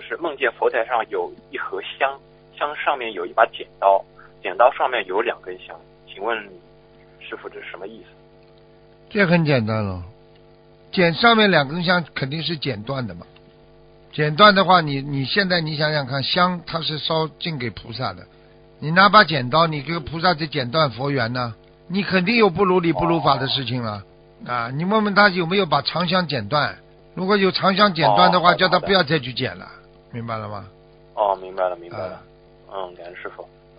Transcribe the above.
就是梦见佛台上有一盒香，香上面有一把剪刀，剪刀上面有2根香，请问师傅这是什么意思？ 这很简单了，剪上面2根香肯定是剪断的嘛。剪断的话，你现在你想想看，香它是烧敬给菩萨的，你拿把剪刀，你给菩萨就剪断佛缘呢，你肯定有不如理不如法的事情了啊！你问问他有没有把长香剪断，如果有长香剪断的话，叫他不要再去剪了，明白了吗？ 哦，明白了，明白了。感恩师傅。